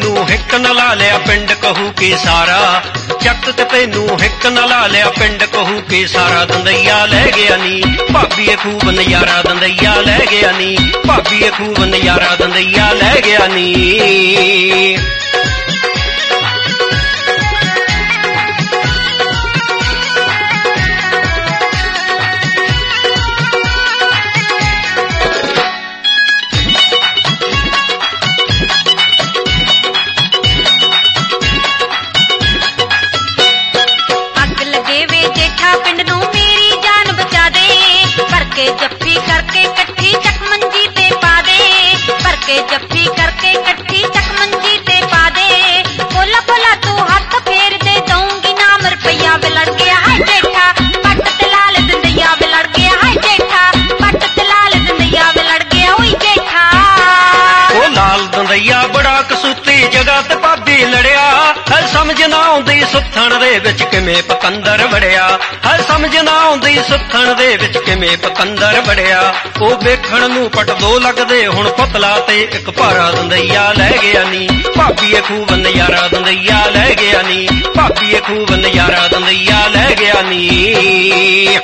ਤੈਨੂੰ ਹਿੱਕ ਨਾ ਲਾ ਲਿਆ ਪਿੰਡ ਕਹੂ ਕੇ ਸਾਰਾ, ਚੱਕ ਤੇ ਤੈਨੂੰ ਹਿੱਕ ਨਾ ਲਾ ਲਿਆ ਪਿੰਡ ਕਹੂ ਕੇ ਸਾਰਾ। ਦੰਦਈਆ ਲੈ ਗਿਆ ਨੀ ਭਾਬੀਏ ਖੂਬ ਨਜ਼ਾਰਾ, ਦੰਦਈਆ ਲੈ ਗਿਆ ਨੀ ਭਾਬੀਏ ਖੂਬ ਨਜ਼ਾਰਾ, ਦੰਦਈਆ ਲੈ ਗਿਆ ਨੀ। ਜੱਫੀ ਕਰਕੇ ਇਕੱਠੀ ਚੱਕ ਮੰਜੀ ਤੇ ਪਾ ਦੇ, ਭਰ ਕੇ ਜੱਫੀ ਕਰਕੇ ਇਕੱਠੀ ਚੱਕ ਮੰਜੀ ਤੇ ਪਾ ਦੇ। ਬੋਲਾ ਬੋਲਾ ਤੂੰ ਹੱਥ ਫੇਰ ਦੇ ਦਊਂਗੀ ਨਾਮ ਰੁਪਈਆ ਵੇ ਲੜ ਗਿਆ ਹਾਏ ਜੇਠਾ, ਪੱਟ ਤੇ ਲਾਲ ਦੰਦਈਆ ਵੇ ਲੜ ਗਿਆ ਹਾਏ ਜੇਠਾ, ਪੱਟ ਤੇ ਲਾਲ ਦੰਦਈਆ ਵੇ ਲੜ ਗਿਆ ਹੋਈ ਜੇਠਾ। ਉਹ ਲਾਲ ਦੰਦਈਆ ਬੜਾ ਕਸੂਤੀ ਜਗ੍ਹਾ ਤੇ ਭਾਬੀ ਲੜਿਆ, ਹੈ ਸਮਝ ਨਾ ਆਉਂਦੀ ਸੁੱਥਣ ਦੇ ਵਿੱਚ ਕਿਵੇਂ ਪਕੰਦਰ ਵੜਿਆ, ਹੈ ਸਮਝ ਨਾ ਆਉਂਦੀ ਸੁੱਥਣ ਦੇ ਵਿੱਚ ਕਿਵੇਂ ਪਕੰਦਰ ਵੜਿਆ। ਉਹ ਵੇਖਣ ਨੂੰ ਪਟ ਦੋ ਲੱਗਦੇ ਹੁਣ ਪਤਲਾ ਤੇ ਇੱਕ ਭਾਰਾ, ਦੰਦਈਆ ਲੈ ਗਿਆ ਨੀ ਭਾਬੀਏ ਖੂਬ ਨਜ਼ਾਰਾ, ਦੰਦਈਆ ਲੈ ਗਿਆ ਨੀ ਭਾਬੀਏ ਖੂਬ ਨਜ਼ਾਰਾ, ਦੰਦਈਆ ਲੈ ਗਿਆ ਨੀ।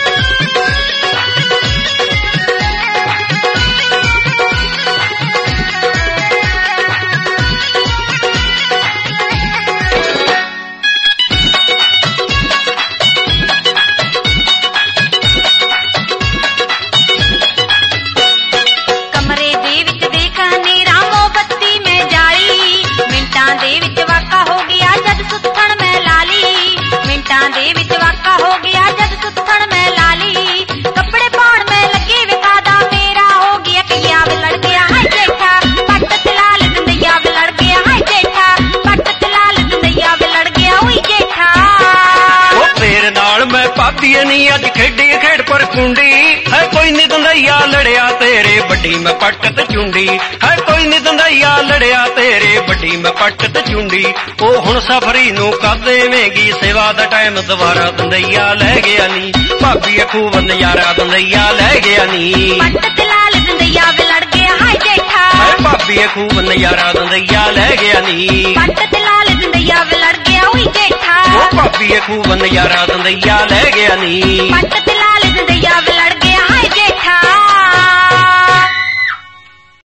ਭਾਬੀਏ ਨੀ ਅੱਜ ਖੇਡੀ ਖੇਡ ਪਰ ਕੁੰਡੀ, ਹੈ ਕੋਈ ਨੀ ਦੰਦਈਆ ਲੜਿਆ ਤੇਰੇ ਵੱਡੀ ਮੈਂ ਪੱਟ ਤੇ ਚੁੰਡੀ, ਹੈ ਕੋਈ ਨੀ ਦੰਦਈਆ ਲੜਿਆ ਤੇਰੇ ਵੱਡੀ ਮੈਂ ਪੱਟ ਤੇ ਚੁੰਡੀ। ਉਹ ਹੁਣ ਸਫਰੀ ਨੂੰ ਕਰ ਦੇਵੇਂਗੀ ਸੇਵਾ ਦਾ ਟਾਈਮ ਦੁਬਾਰਾ, ਦੰਦਈਆ ਲੈ ਗਿਆ ਨੀ ਭਾਬੀਏ ਖੂਬ ਨਜ਼ਾਰਾ, ਦੰਦਈਆ ਲੈ ਗਿਆ ਨੀ। ਪੱਟ ਤੇ ਲਾਲ ਦੰਦਈਆ ਵੇ ਲੜ ਗਿਆ ਹਾਏ ਜੇਠਾ, ਹੈ ਭਾਬੀਏ ਖੂਬ ਨਜ਼ਾਰਾ, ਦੰਦਈਆ ਲੈ ਗਿਆ ਨੀ। ਪੱਟ ਤੇ ਲਾਲ ਦੰਦਈਆ ਵੇ ਲੜ ਗਿਆ ਹੋਈ ਜੇਠਾ, ਉਹ ਭਾਬੀਏ ਖੂਬ ਨਜ਼ਾਰਾ, ਦੰਦਈਆ ਲੈ ਗਿਆ ਨੀ। ਪੱਟ ਤੇ ਲਾਲ ਦੰਦਈਆ ਵੇ ਲੜ